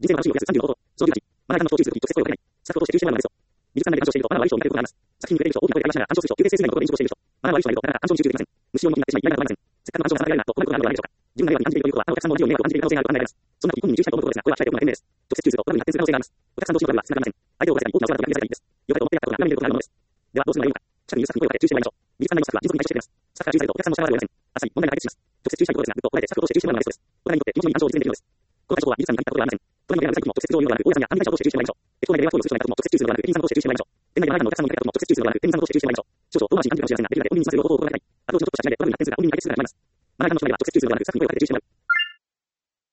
人生の楽しみを増やす30の方法。その18、マナーの長中枢と直接声をかけない。スタッフとして吸収してもらうメソッド。美術館内で鑑賞していると、マナーは衣装を磨くことがあります。作品に触れる衣装を大きな声で話しながら鑑賞する人、休憩スペース以外のところで飲食をしている人。マナーは衣装をなかなか鑑賞に集中できません。無使用の気になってしまい、イライラが止まりません。せっかくの鑑賞が捧げられるなと、このことがあるのではないでしょうか。自分が例に案じているということは、他のお客さんも同じように迷惑を感じている可能性があると考えられます。そんな時、本人に注意したいと思うことですが、これは控えておくのが賢明です。直接注するとトラブルに発展する可能性があります。お客さん同士のトラブルは繋がりません。相手を怒らせたり、大きなお世話と逆にされたりです。良かれと思ってやったことが裏目に出ることがあるものです。では、どうするのがいいのか。近くにいるスタッフに声をかけ注意してもらいましょう。美術館内のスタッフは持続に対処しています。スタッフから注意されるとお客さんも従わざるを得ません。あっさり問題が解決します。直接注意したいことですが、ぐっとこらえてスタッフを通して注意してもらうのがベストです。お互いにとって気持ちのいい鑑賞を実現できるのです。この対処法は美術館に限ったことではありません。隣の部屋のサイトも直接上流のある大家さんやアニメ会社を通して注意してもらいましょう。駅構内でレアフォームをする人がいた時も直接注意するのではなく、店員さんとして注意してもらいましょう。店内であなたのお客さんのいた時も直接注意するのではなく、店員さんとして注意してもらいましょう。少々遠回しに感じるかもしれませんが、できるだけ本人にさせる方法を心がけたい。後々のちょっとした違いでトラブルに発展するが、本人に解決するのが頑張ります。マナーの人が直接注意するのではなく、スタッフに声をかけて注意してもらう。